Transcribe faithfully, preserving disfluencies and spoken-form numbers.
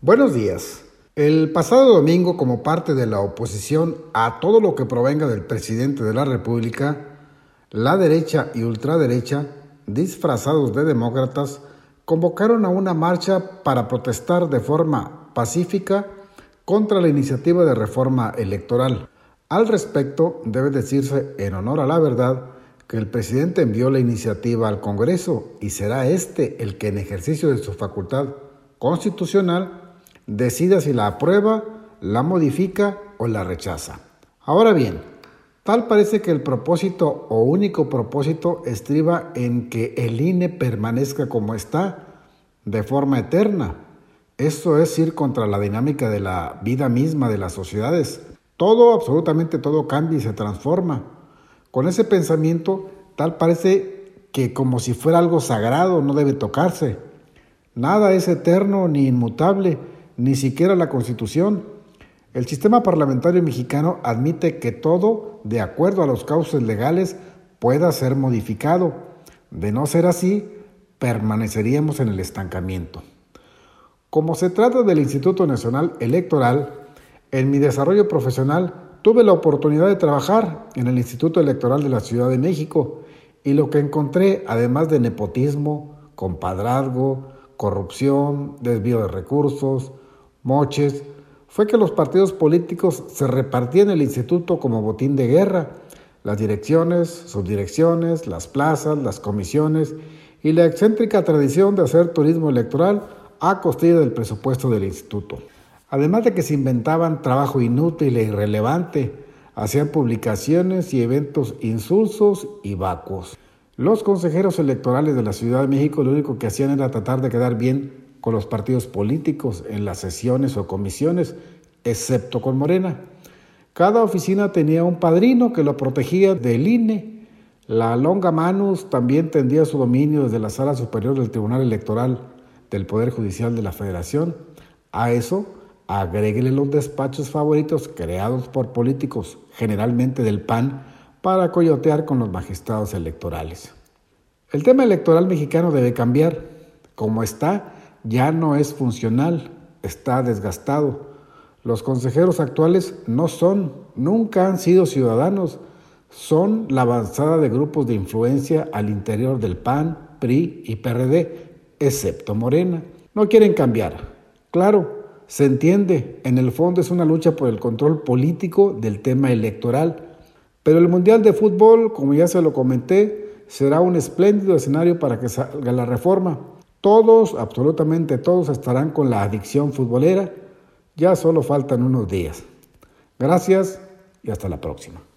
Buenos días. El pasado domingo, como parte de la oposición a todo lo que provenga del presidente de la República, la derecha y ultraderecha, disfrazados de demócratas, convocaron a una marcha para protestar de forma pacífica contra la iniciativa de reforma electoral. Al respecto, debe decirse, en honor a la verdad, que el presidente envió la iniciativa al Congreso y será este el que, en ejercicio de su facultad constitucional, decida si la aprueba, la modifica o la rechaza. Ahora bien, tal parece que el propósito o único propósito estriba en que el I N E permanezca como está, de forma eterna. Esto es ir contra la dinámica de la vida misma de las sociedades. Todo, absolutamente todo cambia y se transforma. Con ese pensamiento, tal parece que como si fuera algo sagrado, no debe tocarse. Nada es eterno ni inmutable, ni siquiera la Constitución. El sistema parlamentario mexicano admite que todo, de acuerdo a los cauces legales, pueda ser modificado. De no ser así, permaneceríamos en el estancamiento. Como se trata del Instituto Nacional Electoral, en mi desarrollo profesional tuve la oportunidad de trabajar en el Instituto Electoral de la Ciudad de México y lo que encontré, además de nepotismo, compadrazgo, corrupción, desvío de recursos, moches, fue que los partidos políticos se repartían el instituto como botín de guerra, las direcciones, subdirecciones, las plazas, las comisiones y la excéntrica tradición de hacer turismo electoral a costilla del presupuesto del instituto. Además de que se inventaban trabajo inútil e irrelevante, hacían publicaciones y eventos insulsos y vacuos. Los consejeros electorales de la Ciudad de México lo único que hacían era tratar de quedar bien con los partidos políticos en las sesiones o comisiones, excepto con Morena. Cada oficina tenía un padrino que lo protegía del I N E. La longa manus también tendía su dominio desde la Sala Superior del Tribunal Electoral del Poder Judicial de la Federación. A eso, agréguele los despachos favoritos creados por políticos, generalmente del P A N, para coyotear con los magistrados electorales. El tema electoral mexicano debe cambiar. Como está, ya no es funcional, está desgastado. Los consejeros actuales no son, nunca han sido ciudadanos, son la avanzada de grupos de influencia al interior del P A N, P R I y P R D, excepto Morena. No quieren cambiar. Claro, se entiende, en el fondo es una lucha por el control político del tema electoral. Pero el Mundial de Fútbol, como ya se lo comenté, será un espléndido escenario para que salga la reforma. Todos, absolutamente todos, estarán con la adicción futbolera. Ya solo faltan unos días. Gracias y hasta la próxima.